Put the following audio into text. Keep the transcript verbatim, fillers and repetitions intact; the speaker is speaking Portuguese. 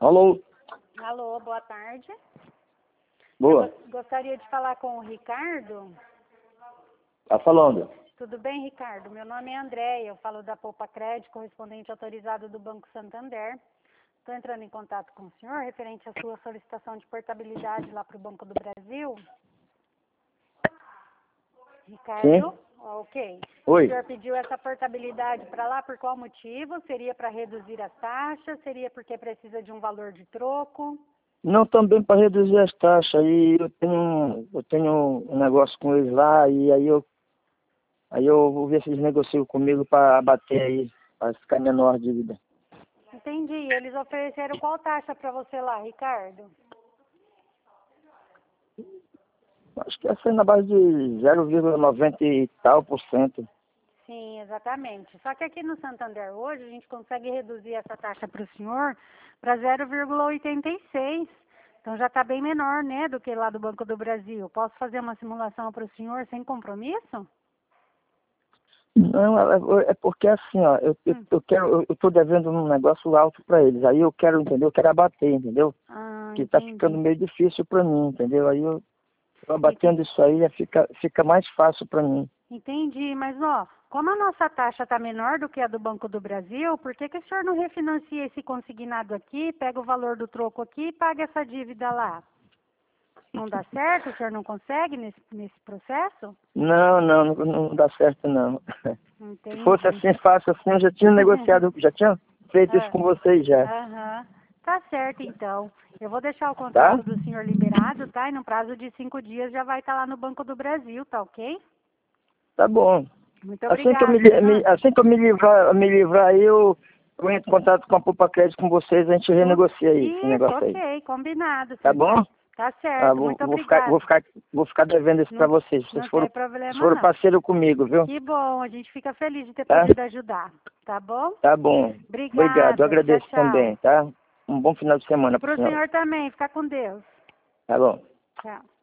Alô? Alô, boa tarde. Boa. Eu gostaria de falar com o Ricardo. Tá falando. Tudo bem, Ricardo? Meu nome é Andréia, eu falo da Poupa Crédito, correspondente autorizado do Banco Santander. Estou entrando em contato com o senhor referente à sua solicitação de portabilidade lá para o Banco do Brasil. Ricardo? Sim. Ok. Oi. O senhor pediu essa portabilidade para lá por qual motivo? Seria para reduzir as taxas? Seria porque precisa de um valor de troco? Não, também para reduzir as taxas. Aí eu tenho, eu tenho um negócio com eles lá e aí eu, aí eu vou ver se eles negociam comigo para abater aí, para ficar menor a dívida. Entendi. Eles ofereceram qual taxa para você lá, Ricardo? Acho que essa é na base de zero vírgula noventa e tal por cento. Sim, exatamente. Só que aqui no Santander hoje a gente consegue reduzir essa taxa para o senhor para zero vírgula oitenta e seis. Então já está bem menor, né, do que lá do Banco do Brasil. Posso fazer uma simulação para o senhor sem compromisso? Não, é, é porque assim, ó, eu, eu, Hum. eu quero, eu, eu tô devendo um negócio alto para eles. Aí eu quero, entendeu? Eu quero abater, entendeu? Ah, Que tá ficando entendi. meio difícil para mim, entendeu? Aí eu tô Entendi. abatendo isso aí, fica, fica mais fácil para mim. Entendi, mas ó, como a nossa taxa está menor do que a do Banco do Brasil, por que que o senhor não refinancia esse consignado aqui, pega o valor do troco aqui e paga essa dívida lá? Não dá certo? O senhor não consegue nesse, nesse processo? Não, não, não, não dá certo não. Se fosse Entendi. assim fácil assim, eu já tinha negociado, já tinha feito isso Ah, com vocês já, aham. Tá certo, então. Eu vou deixar o tá? contrato do senhor liberado, tá? E no prazo de cinco dias já vai estar lá no Banco do Brasil, tá ok? Tá bom. Muito Assim que eu me, obrigado, li- me- senhor. assim que eu me livrar, me livrar aí, eu, eu entro em contato com a Poupa Crédito com vocês, a gente Tudo... renegocia aí, esse Isso, negócio aí. ok. Combinado, Tá senhor. bom? Tá Ah, certo. vou, Muito vou ficar, vou obrigado. ficar, vou ficar devendo isso pra Não, vocês. Vocês não foram, tem vocês problema, foram não. parceiro comigo, viu? Que bom. A gente fica feliz de ter Tá? podido ajudar. Tá bom? Tá bom. Obrigado, eu Obrigada. Tchau, agradeço tchau. também, tá? Um bom final de semana pro Pro senhor. senhor também. Fica com Deus. Tá bom. Tchau.